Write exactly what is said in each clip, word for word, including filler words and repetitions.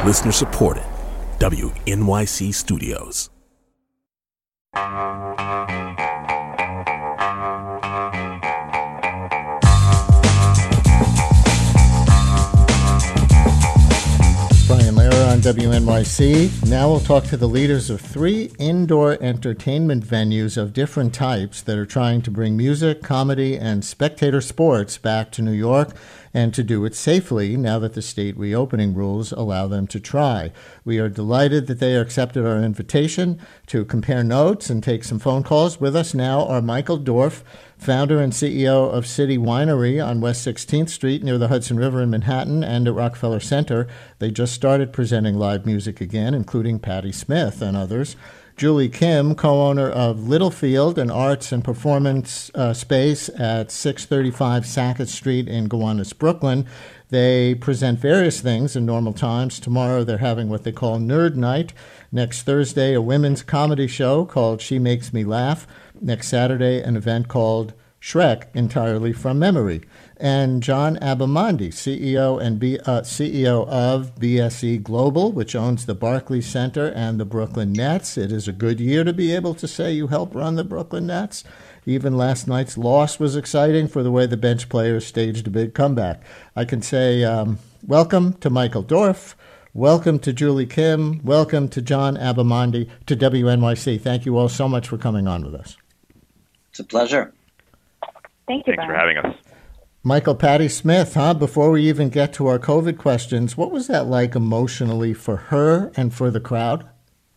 Listener supported. W N Y C Studios. Brian Lehrer on W N Y C. Now we'll talk to the leaders of three indoor entertainment venues of different types that are trying to bring music, comedy, and spectator sports back to New York, and to do it safely now that the state reopening rules allow them to try. We are delighted that they accepted our invitation to compare notes and take some phone calls. With us now are Michael Dorf, founder and C E O of City Winery on West sixteenth Street near the Hudson River in Manhattan and at Rockefeller Center. They just started presenting live music again, including Patti Smith and others. Julie Kim, co-owner of Littlefield, an arts and performance uh, space at six thirty-five Sackett Street in Gowanus, Brooklyn. They present various things in normal times. Tomorrow they're having what they call Nerd Night. Next Thursday, a women's comedy show called She Makes Me Laugh. Next Saturday, an event called Shrek, entirely from memory. And John Abamonde, C E O and B, uh, C E O of B S E Global, which owns the Barclays Center and the Brooklyn Nets. It is a good year to be able to say you help run the Brooklyn Nets. Even last night's loss was exciting for the way the bench players staged a big comeback. I can say um, welcome to Michael Dorf. Welcome to Julie Kim. Welcome to John Abamonde to W N Y C. Thank you all so much for coming on with us. It's a pleasure. Thank you, Thanks Brian. for having us. Michael, Patti Smith, huh? Before we even get to our COVID questions, what was that like emotionally for her and for the crowd?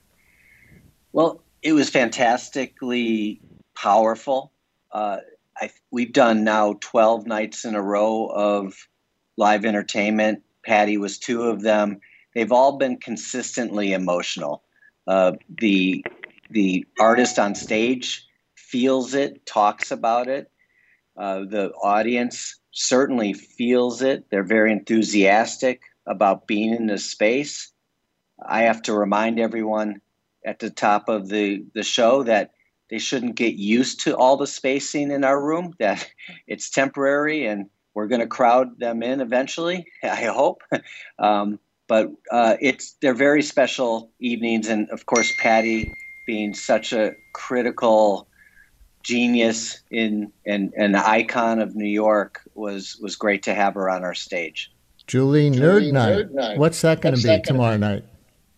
Well, it was fantastically powerful. Uh, I, we've done now twelve nights in a row of live entertainment. Patti was two of them. They've all been consistently emotional. Uh, the the artist on stage feels it, talks about it. Uh, the audience certainly feels it. They're very enthusiastic about being in this space. I have to remind everyone at the top of the, the show that they shouldn't get used to all the spacing in our room, that it's temporary and we're going to crowd them in eventually, I hope. um, but uh, it's they're very special evenings. And, of course, Patti being such a critical genius in and an icon of New York was was great to have her on our stage. Julie, Julie Nerd, Night. Nerd Night. What's that going to be tomorrow be? night?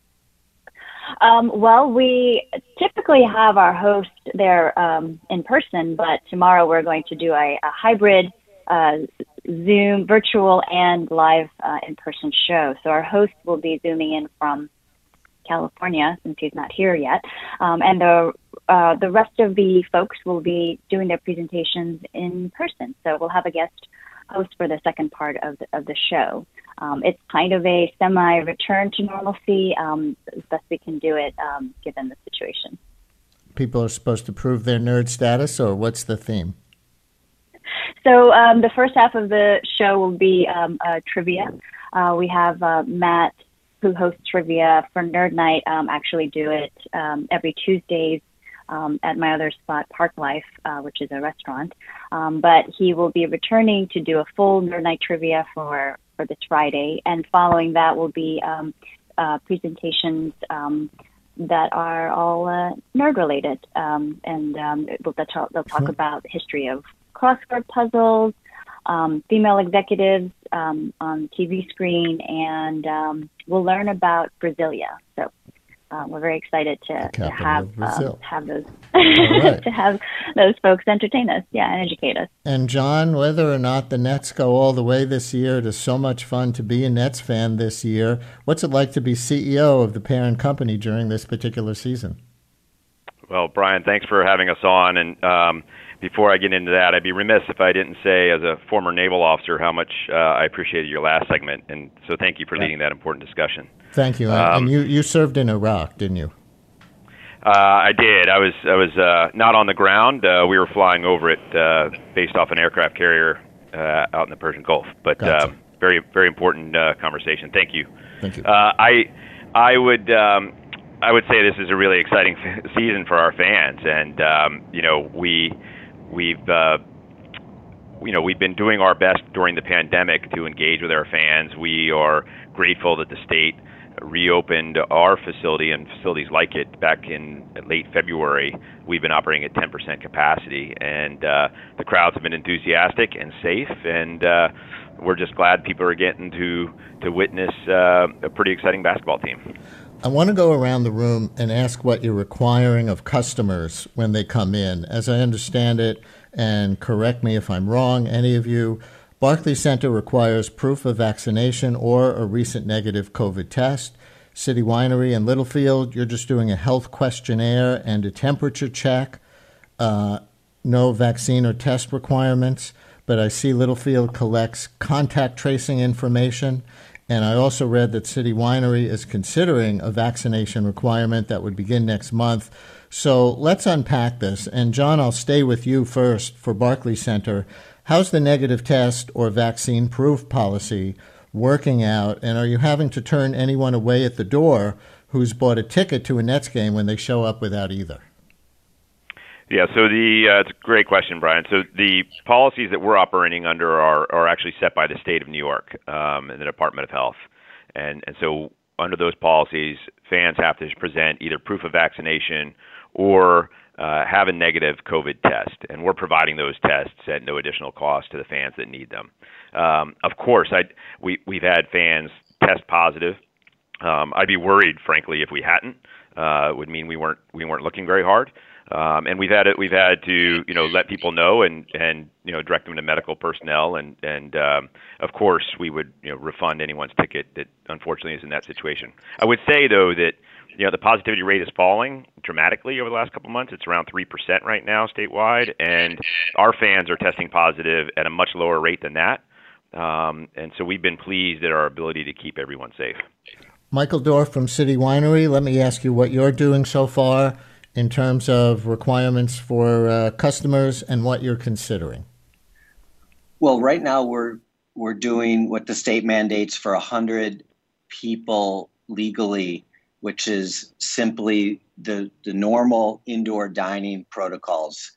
Um, well, we typically have our host there um, in person, but tomorrow we're going to do a, a hybrid uh, Zoom, virtual, and live uh, in-person show. So our host will be zooming in from California, since he's not here yet, um, and the uh, the rest of the folks will be doing their presentations in person. So we'll have a guest host for the second part of the, of the show. Um, it's kind of a semi-return to normalcy, um, as best we can do it um, given the situation. People are supposed to prove their nerd status, or what's the theme? So um, the first half of the show will be um, uh, trivia. Uh, we have uh, Matt, who hosts trivia for Nerd Night, um, actually do it um, every Tuesdays um, at my other spot, Park Life, uh, which is a restaurant. Um, but he will be returning to do a full Nerd Night trivia for, for this Friday. And following that will be um, uh, presentations um, that are all uh, nerd-related. Um, and um, they'll, talk, they'll talk about the history of crossword puzzles, Um, female executives um, on T V screen, and um, we'll learn about Brasilia. So uh, we're very excited to, to have um, have those right. to have those folks entertain us, yeah, and educate us. And John, whether or not the Nets go all the way this year, it is so much fun to be a Nets fan this year. What's it like to be C E O of the parent company during this particular season? Well, Brian, thanks for having us on, and um, before I get into that, I'd be remiss if I didn't say, as a former naval officer, how much uh, I appreciated your last segment, and so thank you for leading that important discussion. Thank you. Um, and you, you served in Iraq, didn't you? Uh, I did. I was I was uh, not on the ground. Uh, we were flying over it, uh, based off an aircraft carrier uh, out in the Persian Gulf. But Gotcha. um, very very important uh, conversation. Thank you. Thank you. Uh, I I would. Um, I would say this is a really exciting f- season for our fans, and um, you know we we've uh, you know we've been doing our best during the pandemic to engage with our fans. We are grateful that the state reopened our facility and facilities like it back in late February, we've been operating at ten percent capacity, and uh, the crowds have been enthusiastic and safe, and uh, we're just glad people are getting to to witness uh, a pretty exciting basketball team. I want to go around the room and ask what you're requiring of customers when they come in. As I understand it, and correct me if I'm wrong, any of you, Barclays Center requires proof of vaccination or a recent negative COVID test. City Winery and Littlefield, you're just doing a health questionnaire and a temperature check. Uh, no vaccine or test requirements, but I see Littlefield collects contact tracing information. And I also read that City Winery is considering a vaccination requirement that would begin next month. So let's unpack this. And John, I'll stay with you first for Barclays Center. How's the negative test or vaccine proof policy working out? And are you having to turn anyone away at the door who's bought a ticket to a Nets game when they show up without either? Yeah, so the uh, it's a great question, Brian. So the policies that we're operating under are, are actually set by the state of New York um, and the Department of Health. And, and so under those policies, fans have to present either proof of vaccination or uh, have a negative COVID test. And we're providing those tests at no additional cost to the fans that need them. Um, of course, I we, we've had fans test positive. Um, I'd be worried, frankly, if we hadn't. Uh, it would mean we weren't we weren't looking very hard. Um, and we've had it, we've had to, you know, let people know and, and, you know, direct them to medical personnel. And, and, um, of course we would, you know, refund anyone's ticket that unfortunately is in that situation. I would say though that, you know, the positivity rate is falling dramatically over the last couple of months. It's around three percent right now statewide. And our fans are testing positive at a much lower rate than that. Um, and so we've been pleased at our ability to keep everyone safe. Michael Dorf from City Winery, let me ask you what you're doing so far in terms of requirements for uh, customers and what you're considering. Well, right now we're we're doing what the state mandates for one hundred people legally, which is simply the, the normal indoor dining protocols.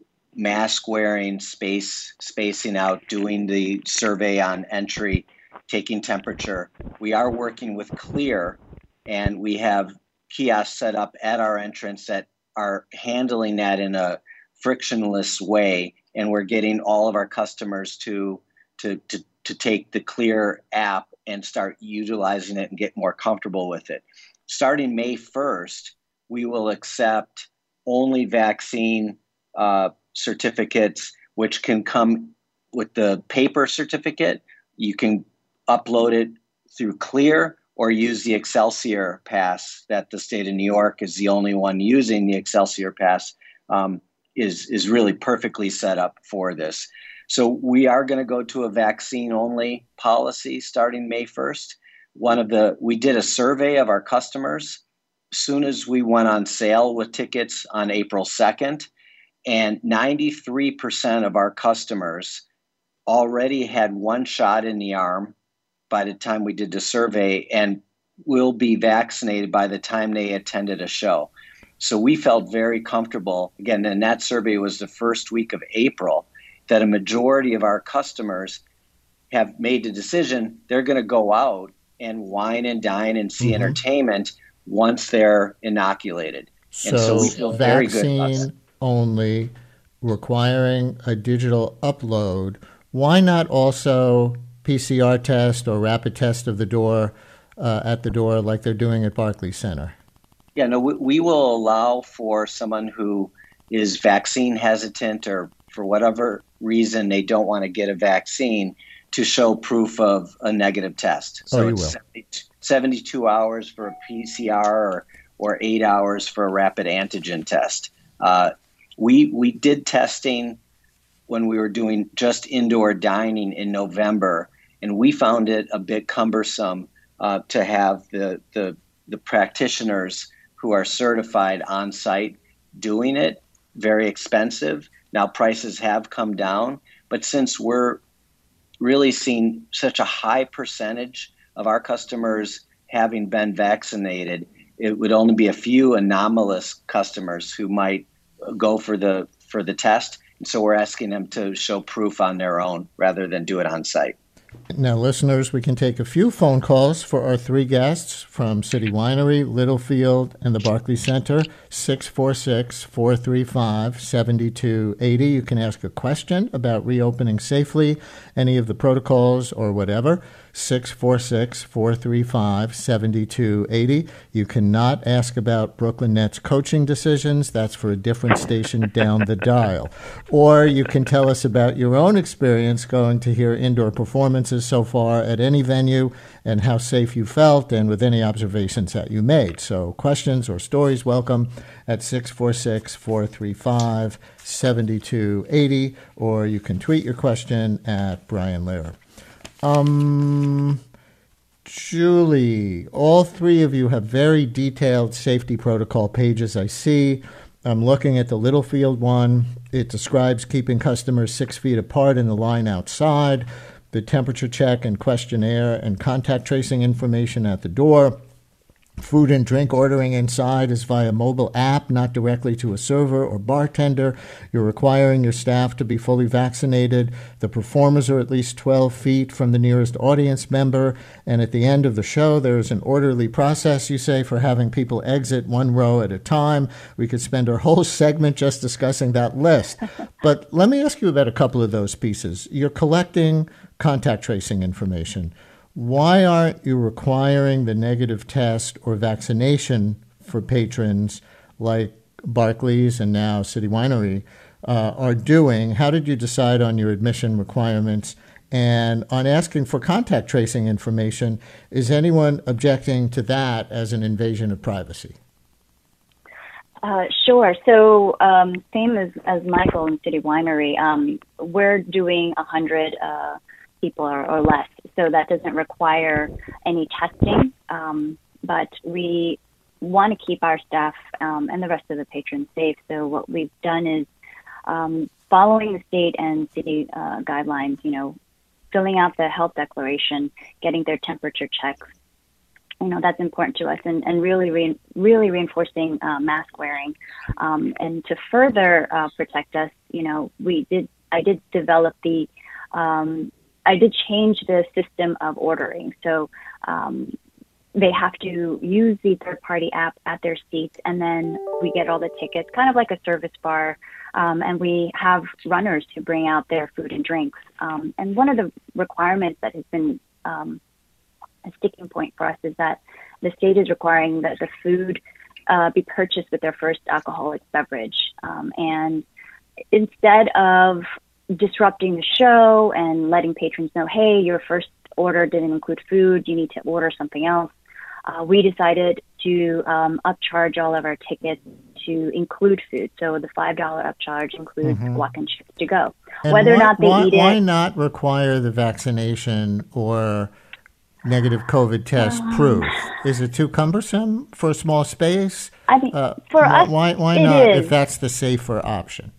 Mask wearing, space spacing out, doing the survey on entry, taking temperature. We are working with Clear, and we have kiosks set up at our entrance that are handling that in a frictionless way, and we're getting all of our customers to to to to take the Clear app and start utilizing it and get more comfortable with it. Starting May first, we will accept only vaccine uh, certificates, which can come with the paper certificate. You can upload it through Clear or use the Excelsior Pass that the state of New York is the only one using. The Excelsior Pass um, is, is really perfectly set up for this. So we are going to go to a vaccine-only policy starting May first. One of the we did a survey of our customers as soon as we went on sale with tickets on April second, and ninety-three percent of our customers already had one shot in the arm by the time we did the survey and will be vaccinated by the time they attended a show. So we felt very comfortable, again, and that survey was the first week of April, that a majority of our customers have made the decision they're going to go out and wine and dine and see mm-hmm. entertainment once they're inoculated. So, and so we feel very good about vaccine only, requiring a digital upload. Why not also P C R test or rapid test of the door uh, at the door like they're doing at Barclays Center? Yeah, no, we, we will allow for someone who is vaccine hesitant or for whatever reason they don't want to get a vaccine to show proof of a negative test. So oh, you it's will. seventy-two hours for a P C R or, or eight hours for a rapid antigen test. Uh, we we did testing when we were doing just indoor dining in November, and we found it a bit cumbersome uh, to have the, the the practitioners who are certified on site doing it. Very expensive. Now prices have come down, but since we're really seeing such a high percentage of our customers having been vaccinated, it would only be a few anomalous customers who might go for the for the test. And so we're asking them to show proof on their own rather than do it on site. Now, listeners, we can take a few phone calls for our three guests from City Winery, Littlefield, and the Barclay Center, six four six, four three five, seven two eight zero. You can ask a question about reopening safely, any of the protocols or whatever, six four six, four three five, seven two eight zero. You cannot ask about Brooklyn Nets coaching decisions. That's for a different station down the dial. Or you can tell us about your own experience going to hear indoor performances so far at any venue and how safe you felt and with any observations that you made. So questions or stories welcome at six four six, four three five, seven two eight zero, or you can tweet your question at Brian Lehrer. Um, Julie, all three of you have very detailed safety protocol pages, I see. I'm looking at the Littlefield one. It describes keeping customers six feet apart in the line outside, the temperature check and questionnaire and contact tracing information at the door. Food and drink ordering inside is via mobile app, not directly to a server or bartender. You're requiring your staff to be fully vaccinated. The performers are at least twelve feet from the nearest audience member. And at the end of the show, there is an orderly process, you say, for having people exit one row at a time. We could spend our whole segment just discussing that list. But let me ask you about a couple of those pieces. You're collecting contact tracing information. Why aren't you requiring the negative test or vaccination for patrons like Barclays and now City Winery uh, are doing? How did you decide on your admission requirements? And on asking for contact tracing information, is anyone objecting to that as an invasion of privacy? Uh, sure. So um, same as, as Michael and City Winery, um, we're doing one hundred uh, people or, or less. So that doesn't require any testing, um, but we want to keep our staff um, and the rest of the patrons safe. So what we've done is um, following the state and city uh, guidelines, you know, filling out the health declaration, getting their temperature checks. You know, that's important to us, and, and really, re- really reinforcing uh, mask wearing. Um, and to further uh, protect us, you know, we did, I did develop the, um, I did change the system of ordering. So um, they have to use the third-party app at their seats, and then we get all the tickets, kind of like a service bar, um, and we have runners to bring out their food and drinks. Um, and one of the requirements that has been um, a sticking point for us is that the state is requiring that the food uh, be purchased with their first alcoholic beverage. Um, and instead of disrupting the show and letting patrons know, hey, your first order didn't include food, you need to order something else, uh, we decided to um, upcharge all of our tickets to include food. So the five dollars upcharge includes mm-hmm. guac and chips to go. And Whether why, or not they why, eat it. Why not require the vaccination or negative COVID test um, proof? Is it too cumbersome for a small space? I think uh, for why, us, why, why it not is. if that's the safer option?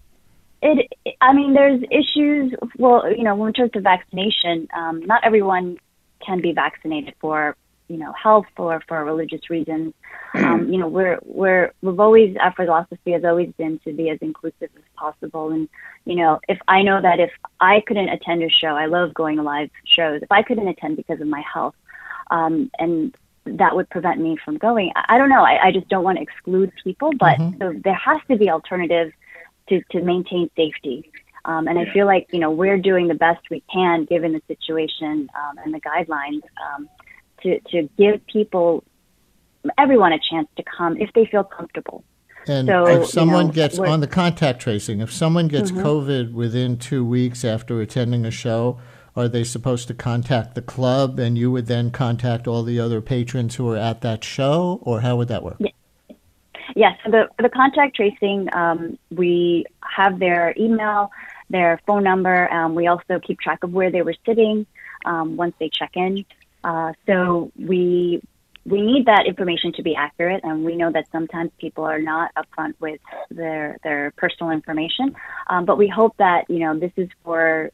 It, I mean, there's issues. Well, you know, in terms of vaccination, um, not everyone can be vaccinated for, you know, health or for religious reasons. Um, you know, we're we're we've always, our philosophy has always been to be as inclusive as possible. And you know, if I know that if I couldn't attend a show, I love going to live shows. If I couldn't attend because of my health, um, and that would prevent me from going, I, I don't know. I, I just don't want to exclude people, but Mm-hmm. so there has to be alternatives to, to maintain safety. Um, and I feel like, you know, we're doing the best we can given the situation um, and the guidelines um, to, to give people, everyone a chance to come if they feel comfortable. And so, if someone you know, gets on the contact tracing, if someone gets mm-hmm. COVID within two weeks after attending a show, are they supposed to contact the club and you would then contact all the other patrons who are at that show, or how would that work? Yeah. Yes, so the, the contact tracing, um, we have their email, their phone number. Um, we also keep track of where they were sitting um, once they check in. Uh, so we we need that information to be accurate, and we know that sometimes people are not upfront with their their personal information. Um, but we hope that, you know, this is for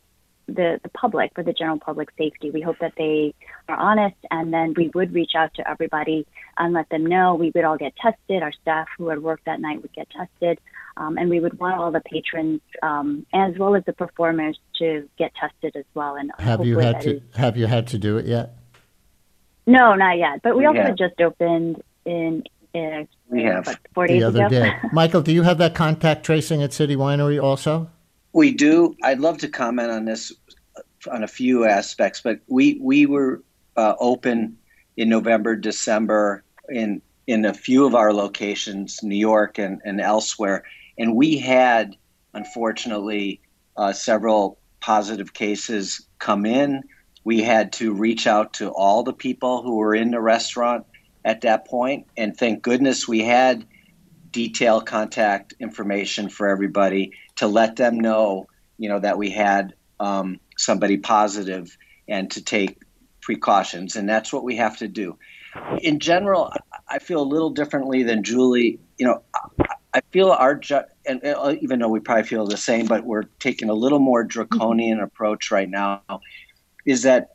the, the public, for the general public safety. We hope that they are honest, and then we would reach out to everybody and let them know. We would all get tested. Our staff who had worked that night would get tested, um, and we would want all the patrons um, as well as the performers to get tested as well. And have you had to is... have you had to do it yet? No, not yet. But we also Yeah. had just opened in. in We have. What, four days The other ago. day. Michael, do you have that contact tracing at City Winery also? We do. I'd love to comment on this on a few aspects, but we we were uh, open in November, December in in a few of our locations, New York and, and elsewhere, and we had, unfortunately, uh, several positive cases come in. We had to reach out to all the people who were in the restaurant at that point, and thank goodness we had detailed contact information for everybody to let them know, you know, that we had um, somebody positive and to take precautions. And that's what we have to do. In general, I feel a little differently than Julie. You know, I feel our, ju- and even though we probably feel the same, but we're taking a little more draconian approach right now, is that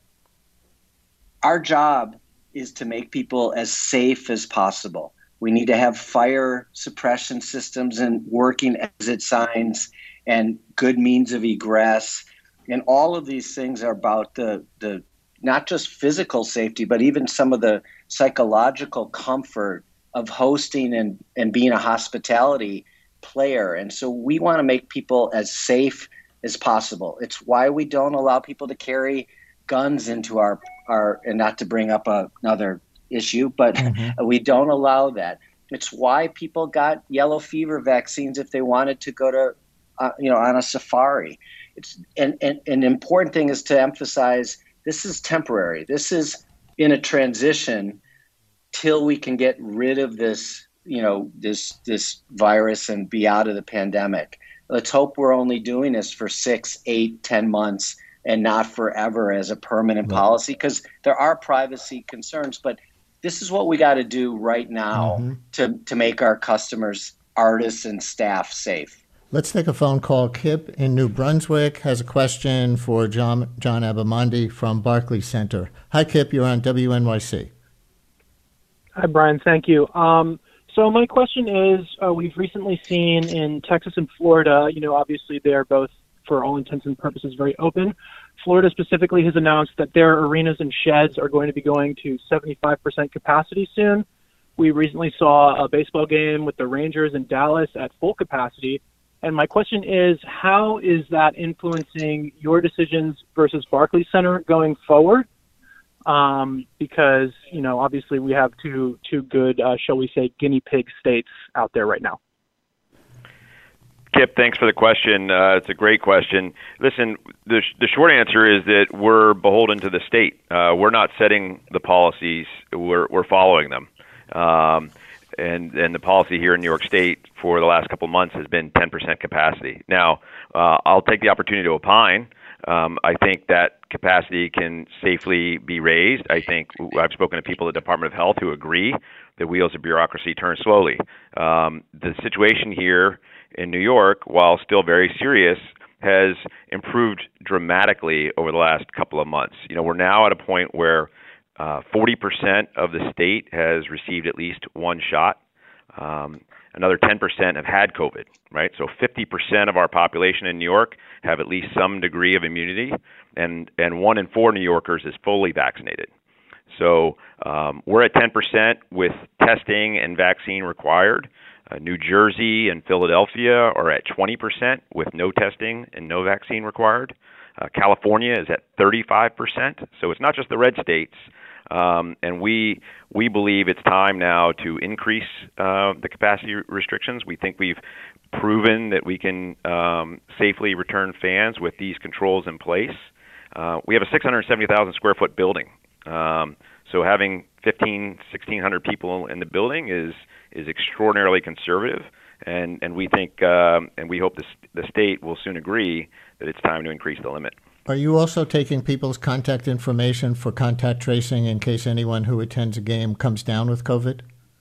our job is to make people as safe as possible. We need to have fire suppression systems and working exit signs and good means of egress. And all of these things are about the, the not just physical safety, but even some of the psychological comfort of hosting and, and being a hospitality player. And so we want to make people as safe as possible. It's why we don't allow people to carry guns into our, our and not to bring up a, another issue, but mm-hmm. we don't allow that. It's why people got yellow fever vaccines if they wanted to go to, uh, you know, on a safari. It's and, and, and an important thing is to emphasize this is temporary. This is in a transition till we can get rid of this, you know, this this virus and be out of the pandemic. Let's hope we're only doing this for six, eight, ten months and not forever as a permanent right. policy, because there are privacy concerns. But this is what we got to do right now mm-hmm. to, to make our customers, artists, and staff safe. Let's take a phone call. Kip in New Brunswick has a question for John, John Abamonde from Barclays Center. Hi, Kip. You're on W N Y C. Hi, Brian. Thank you. Um, so my question is, uh, we've recently seen in Texas and Florida, you know, obviously they're both, for all intents and purposes, very open. Florida specifically has announced that their arenas and sheds are going to be going to seventy-five percent capacity soon. We recently saw a baseball game with the Rangers in Dallas at full capacity. And my question is, how is that influencing your decisions versus Barclays Center going forward? Um, because, you know, obviously we have two, two good, uh, shall we say, guinea pig states out there right now. Kip, thanks for the question. Uh, it's a great question. Listen, the, sh- the short answer is that we're beholden to the state. Uh, we're not setting the policies. We're, we're following them. Um, and, and the policy here in New York State for the last couple of months has been ten percent capacity. Now, uh, I'll take the opportunity to opine. Um, I think that capacity can safely be raised. I think I've spoken to people at the Department of Health who agree the wheels of bureaucracy turn slowly. Um, the situation here in New York, while still very serious, has improved dramatically over the last couple of months. You know, we're now at a point where uh, forty percent of the state has received at least one shot. Um, another ten percent have had COVID, right? So fifty percent of our population in New York have at least some degree of immunity, and, and one in four New Yorkers is fully vaccinated. So um, we're at ten percent with testing and vaccine required. Uh, New Jersey and Philadelphia are at twenty percent with no testing and no vaccine required. Uh, California is at thirty-five percent. So it's not just the red states. Um, and we we believe it's time now to increase uh, the capacity restrictions. We think we've proven that we can um, safely return fans with these controls in place. Uh, we have a six hundred seventy thousand square foot building. Um, so having fifteen, sixteen hundred people in the building is is extraordinarily conservative, and, and we think um, and we hope the, the state will soon agree that it's time to increase the limit. Are you also taking people's contact information for contact tracing in case anyone who attends a game comes down with COVID?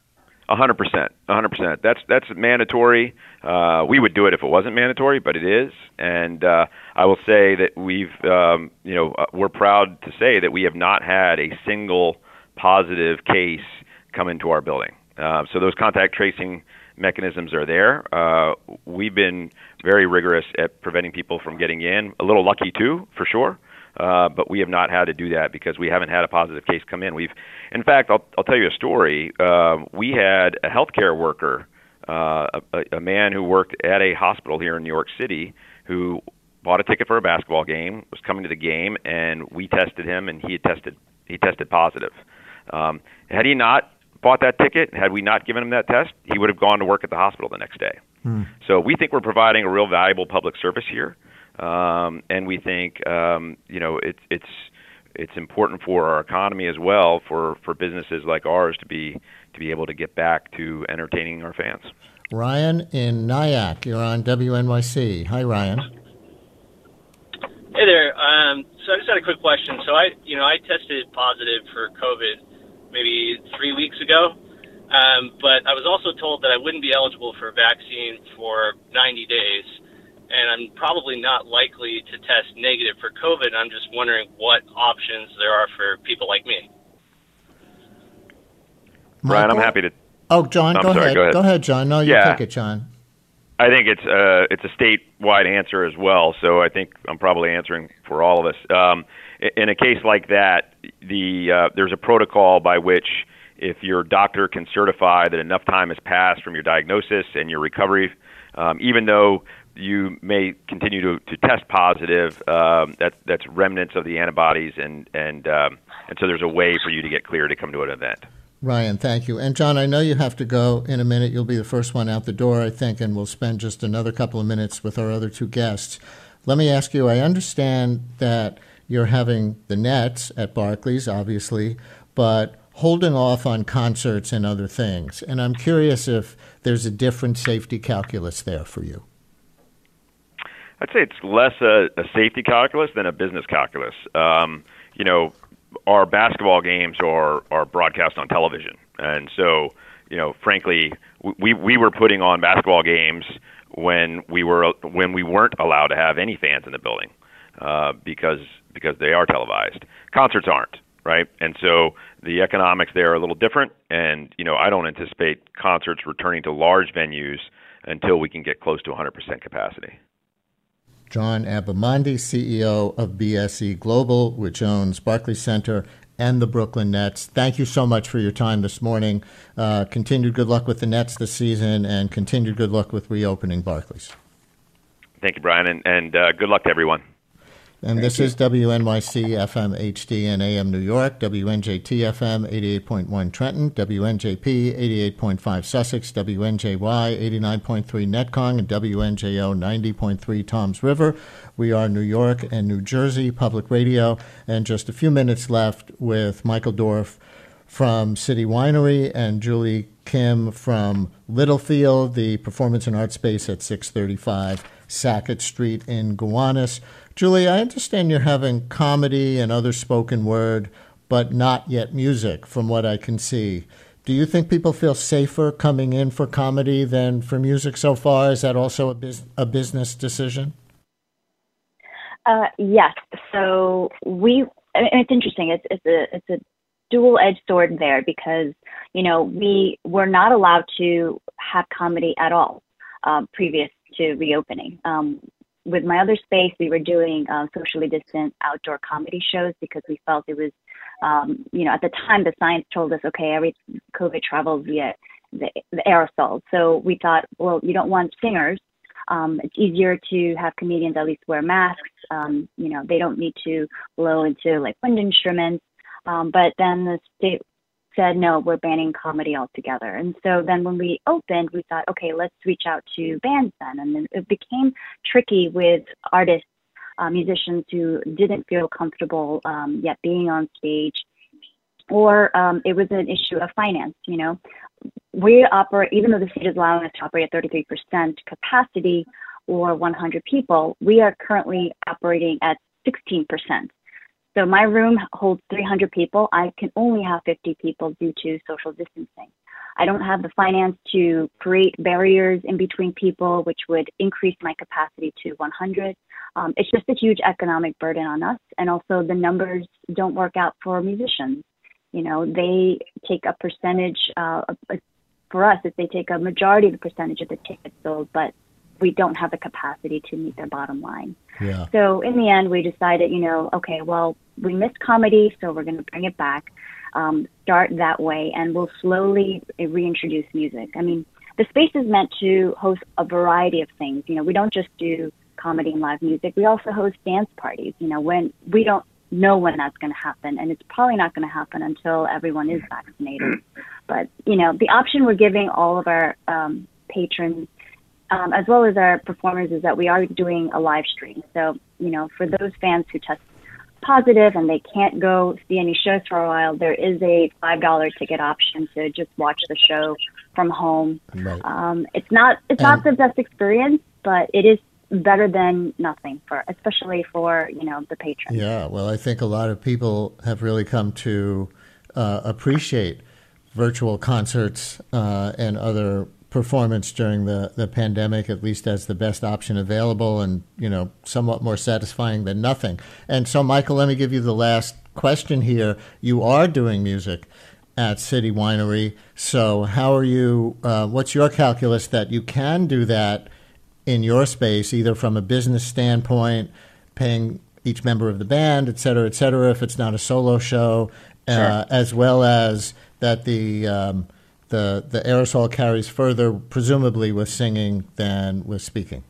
A hundred percent, a hundred percent. That's that's mandatory. Uh, we would do it if it wasn't mandatory, but it is. And uh, I will say that we've, um, you know, uh, we're proud to say that we have not had a single positive case come into our building. Uh, so those contact tracing mechanisms are there. Uh, we've been very rigorous at preventing people from getting in. A little lucky too, for sure. Uh, but we have not had to do that because we haven't had a positive case come in. We've, in fact, I'll, I'll tell you a story. Uh, we had a healthcare worker, uh, a, a man who worked at a hospital here in New York City, who bought a ticket for a basketball game, was coming to the game, and we tested him, and he had tested he tested positive. Um, had he not bought that ticket, had we not given him that test, he would have gone to work at the hospital the next day. Hmm. So we think we're providing a real valuable public service here. Um, and we think, um, you know, it's it's it's important for our economy as well, for, for businesses like ours to be to be able to get back to entertaining our fans. Ryan in Nyack, you're on W N Y C. Hi, Ryan. Hey there. Um, so I just had a quick question. So I, you know, I tested positive for COVID maybe three weeks ago, um, but I was also told that I wouldn't be eligible for a vaccine for ninety days. And I'm probably not likely to test negative for COVID. I'm just wondering what options there are for people like me. Brian, I'm happy to. Oh, John, I'm go, sorry, ahead. go ahead. Go ahead, John. No, you yeah. take it, John. I think it's uh, it's a statewide answer as well, so I think I'm probably answering for all of us. Um, in a case like that, the uh, there's a protocol by which, if your doctor can certify that enough time has passed from your diagnosis and your recovery, um, even though you may continue to, to test positive, um, that, that's remnants of the antibodies, and and um, and so there's a way for you to get clear to come to an event. Ryan, thank you. And John, I know you have to go in a minute. You'll be the first one out the door, I think, and we'll spend just another couple of minutes with our other two guests. Let me ask you, I understand that you're having the Nets at Barclays, obviously, but holding off on concerts and other things. And I'm curious if there's a different safety calculus there for you. I'd say it's less a, a safety calculus than a business calculus. Um, you know, our basketball games are, are broadcast on television. And so, you know, frankly, we, we were putting on basketball games when we were when we weren't allowed to have any fans in the building uh, because because they are televised. Concerts aren't, right? And so the economics there are a little different. And, you know, I don't anticipate concerts returning to large venues until we can get close to one hundred percent capacity. John Abamonde, C E O of B S E Global, which owns Barclays Center and the Brooklyn Nets. Thank you so much for your time this morning. Uh, continued good luck with the Nets this season, and continued good luck with reopening Barclays. Thank you, Brian, and, and uh, good luck to everyone. And Thank this you. is W N Y C F M H D and A M New York, W N J T F M eighty-eight point one Trenton, W N J P eighty-eight point five Sussex, W N J Y eighty-nine point three Netcong, and W N J O ninety point three Toms River. We are New York and New Jersey Public Radio, and just a few minutes left with Michael Dorf from City Winery and Julie Kim from Littlefield, the performance and art space at six thirty-five Sackett Street in Gowanus. Julie, I understand you're having comedy and other spoken word, but not yet music, from what I can see. Do you think people feel safer coming in for comedy than for music so far? Is that also a, bus- a business decision? Uh, yes. So we, I mean, it's interesting. It's, it's a, it's a dual-edged sword there because, you know, we were not allowed to have comedy at all um, previous to reopening. Um, With my other space, we were doing uh, socially distant outdoor comedy shows because we felt it was, um, you know, at the time the science told us, okay, every COVID travels via the, the aerosol. So we thought, well, you don't want singers. Um, it's easier to have comedians at least wear masks. Um, you know, they don't need to blow into like wind instruments. Um, but then the state said, no, we're banning comedy altogether. And so then when we opened, we thought, okay, let's reach out to bands then. And then it became tricky with artists, uh, musicians who didn't feel comfortable um, yet being on stage, or um, it was an issue of finance. You know, we operate, even though the state is allowing us to operate at thirty-three percent capacity or one hundred people, we are currently operating at sixteen percent. So my room holds three hundred people. I can only have fifty people due to social distancing. I don't have the finance to create barriers in between people, which would increase my capacity to one hundred. Um, it's just a huge economic burden on us. And also the numbers don't work out for musicians. You know, they take a percentage, uh, for us, if they take a majority of the percentage of the tickets sold, but we don't have the capacity to meet their bottom line. Yeah. So in the end, we decided, you know, okay, well, we missed comedy, so we're going to bring it back, um, start that way, and we'll slowly reintroduce music. I mean, the space is meant to host a variety of things. You know, we don't just do comedy and live music. We also host dance parties, you know, when we don't know when that's going to happen, and it's probably not going to happen until everyone is vaccinated. But, you know, the option we're giving all of our um, patrons, um, as well as our performers, is that we are doing a live stream. So, you know, for those fans who test positive and they can't go see any shows for a while, there is a five dollar ticket option to just watch the show from home. Right. Um, it's not it's And- not the best experience, but it is better than nothing, for especially for, you know, the patrons. Yeah, well, I think a lot of people have really come to uh, appreciate virtual concerts uh, and other performance during the, the pandemic, at least as the best option available and, you know, somewhat more satisfying than nothing. And so, Michael, let me give you the last question here. You are doing music at City Winery. So how are you, uh, what's your calculus that you can do that in your space, either from a business standpoint, paying each member of the band, et cetera, et cetera, if it's not a solo show, uh, Sure. as well as that the um, the the aerosol carries further, presumably with singing than with speaking?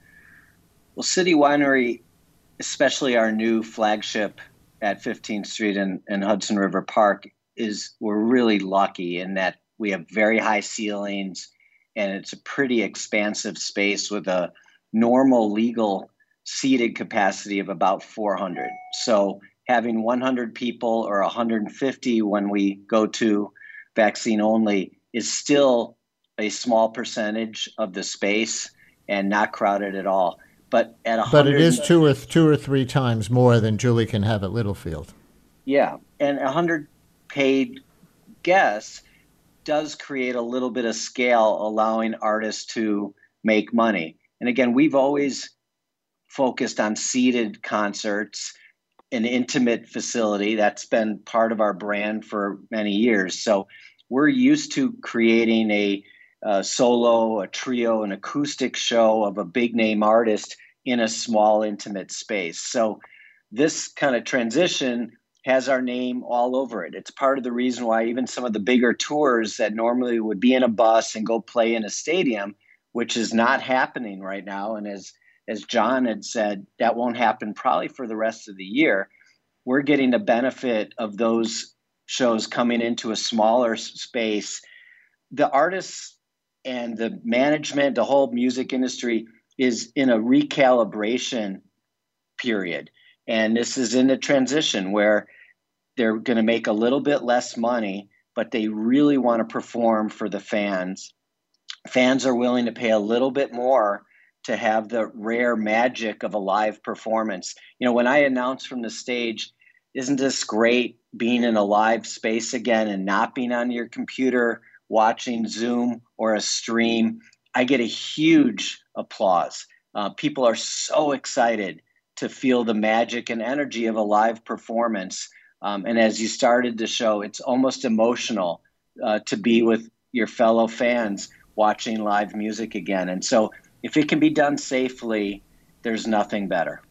Well, City Winery, especially our new flagship at fifteenth Street and, and Hudson River Park, is we're really lucky in that we have very high ceilings, and it's a pretty expansive space with a normal legal seated capacity of about four hundred. So having one hundred people or one hundred fifty when we go to vaccine only is still a small percentage of the space and not crowded at all. But at one hundred, But it is two or two or three times more than Julie can have at Littlefield. yeah, and one hundred paid guests does create a little bit of scale, allowing artists to make money. And again, we've always focused on seated concerts, an intimate facility. That's been part of our brand for many years. So we're used to creating a, a solo, a trio, an acoustic show of a big name artist in a small, intimate space. So this kind of transition has our name all over it. It's part of the reason why even some of the bigger tours that normally would be in a bus and go play in a stadium, which is not happening right now, and as as John had said, that won't happen probably for the rest of the year. We're getting the benefit of those shows coming into a smaller s- space. The artists and the management, the whole music industry is in a recalibration period. And this is in a transition where they're going to make a little bit less money, but they really want to perform for the fans. Fans are willing to pay a little bit more to have the rare magic of a live performance. You know, when I announce from the stage, isn't this great being in a live space again and not being on your computer watching Zoom or a stream? I get a huge applause. Uh, people are so excited to feel the magic and energy of a live performance. Um, and as you started the show, it's almost emotional uh, to be with your fellow fans watching live music again. And so if it can be done safely, there's nothing better.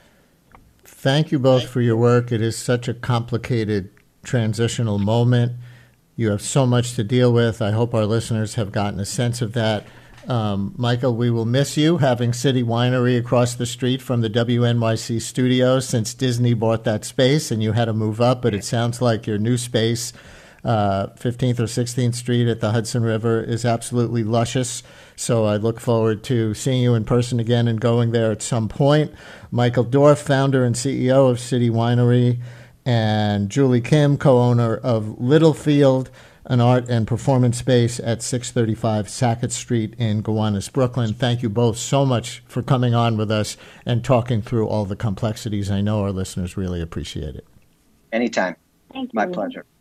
Thank you both for your work. It is such a complicated transitional moment. You have so much to deal with. I hope our listeners have gotten a sense of that. Um, Michael, we will miss you having City Winery across the street from the W N Y C studios since Disney bought that space and you had to move up, but it sounds like your new space, uh, fifteenth or sixteenth Street at the Hudson River, is absolutely luscious. So I look forward to seeing you in person again and going there at some point. Michael Dorf, founder and C E O of City Winery, and Julie Kim, co-owner of Littlefield, an art and performance space at six thirty-five Sackett Street in Gowanus, Brooklyn. Thank you both so much for coming on with us and talking through all the complexities. I know our listeners really appreciate it. Anytime. Thank you. My pleasure.